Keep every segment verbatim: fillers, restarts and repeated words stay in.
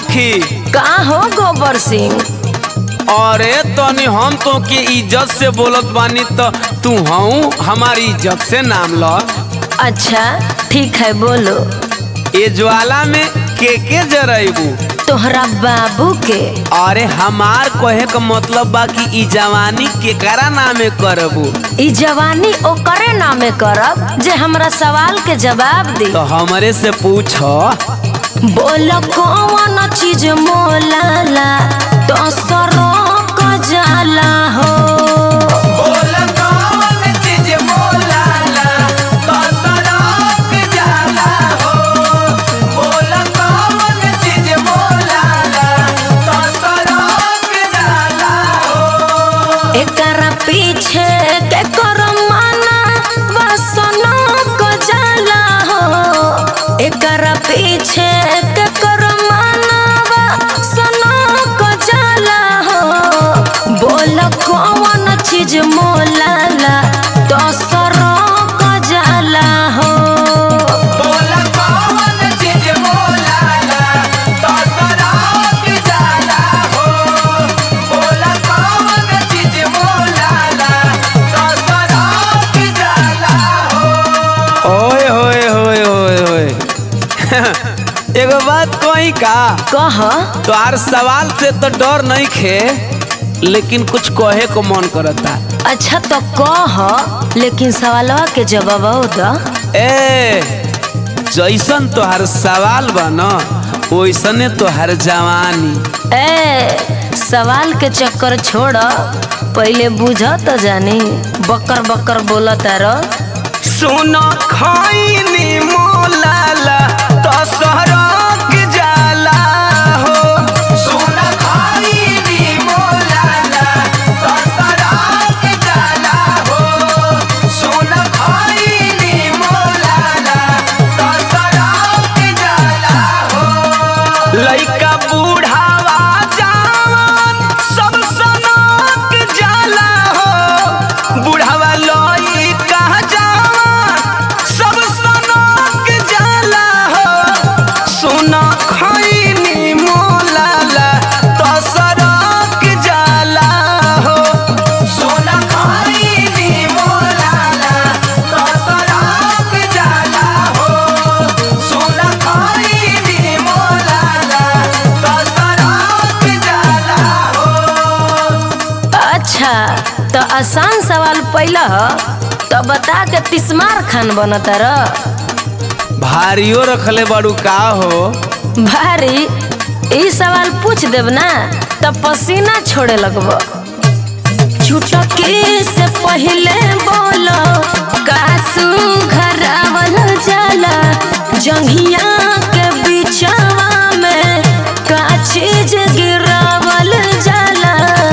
सखी। का हो गोबर सिंह? अरे तनी हम तो के इज्जत से बोलत बानी तो तू हूँ हमारी इज्जत से नाम लो। अच्छा ठीक है बोलो। ये ज्वाला में के के जराइबू? तोहरा बाबू के। अरे हमार कहे का मतलब बा कि ई जवानी केकरा नामे करबू? ई जवानी ओकरे नामे करब जे हमरा सवाल के जवाब दी। तो हमरे से पूछो। बोल कौन चीज मोलाला तो सरोक जाला हो? बोल कौन चीज मोलाला तो सरोक जाला हो? बोल कौन चीज मोलाला तो सरोक जाला हो? एकरा पीछे के कर माना वसनो को जाला हो। एकरा पीछे के कर माना वसनो को जाला हो। बोल कौन चीज मोलाला तो सरोक जाला हो? बोल कौन चीज मोलाला तो सरोक जाला हो? बोल कौन चीज मोलाला तो सरोक जाला हो? ओए होए होए होए होए एगो बात कही का? कह। तोहार सवाल से तो डर नहीं खे, लेकिन कुछ कहे को मन करता। अच्छा तो कह, लेकिन सवालवा के जवाब द। ए जैसन तोहार सवाल बा न वैसने तोहार जवानी। ए सवाल के चक्कर छोड़, पहले बुझ तो जानी। बकर बकर बोला तारो। सुनो खैनी मोलाला तो सरोक जाला हो। सुनो खैनी मोलाला तो सरोक जाला हो। सुनो खैनी मोलाला तो सरोक जाला हो। लइका बूढ़ावा जवान सब सनक जाला हो। बूढ़ावा लइका जवान सब सनक जाला हो। सुना खैनी मोलाला तो सरोक जाला हो। सुना खैनी मोलाला तो सरोक जाला हो। सुना खैनी मोलाला तो सरोक जाला हो। अच्छा तो आसान सवाल पहला ह, तो बता के तिस्मार खान बनता र। भारियो रखले बड़ू का हो? भारी ई सवाल पूछ देब ना तो पसीना छोड़े लगब। चुटकी से पहले बोलो कासू घरावल जाला। जंघिया के बिचवा में का चीज गिरावल जाला?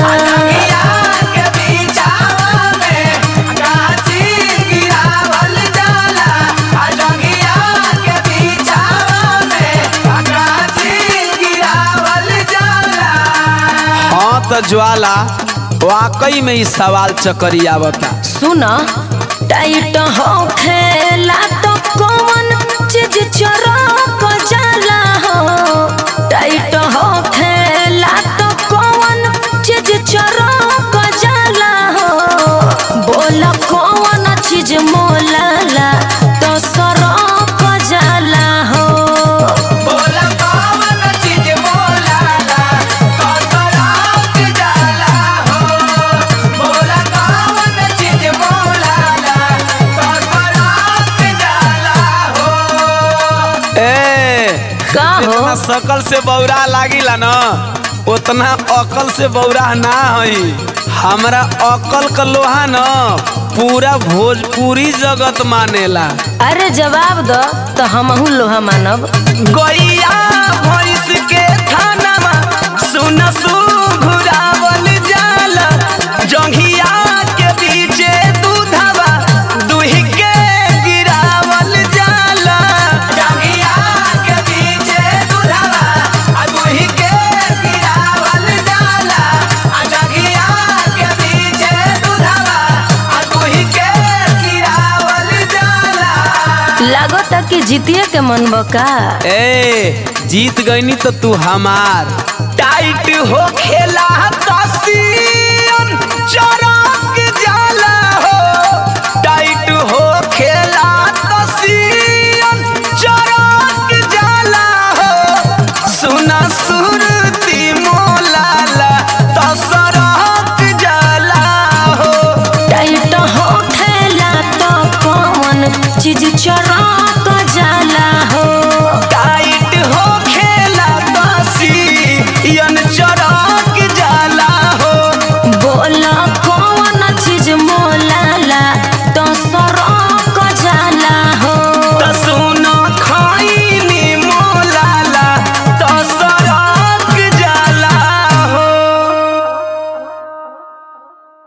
तो ज्वाला वाकई में इस सवाल चकरिया बता। सुना टाइट हो खेला तो कौन चीज चरक जाला हो? टाइट हो खेला तो कौन चीज चरक जाला हो? बोल कौन चीज मोलाला तो सरक जाला हो? बोल कौन चीज मोलाला तो सरोक जाला हो। बोल कौन चीज मोलाला तो सरोक जाला हो। ए का हो? जितना शकल से बौरा लागिला न उतना अकल से बौरा ना हई। हमरा अकल का लोहा न पूरा भोजपुरी जगत मानेला। अरे जवाब दो तो हमहू लोहा मानब। गैया भैंस के थानामा सुन सुघुरावल जाला। जंघिया के बीचे दूधवा दुही के गिरावल जाला। जंघिया के बीचे दूधवा दुही के गिरावल जाला। जंघिया के बीचे दूधवा दुही के गिरावल जाला। लागत कि जीतिए के मन बका। ए जीत गईनी तो तू हमार टाइट हो खेला कसियन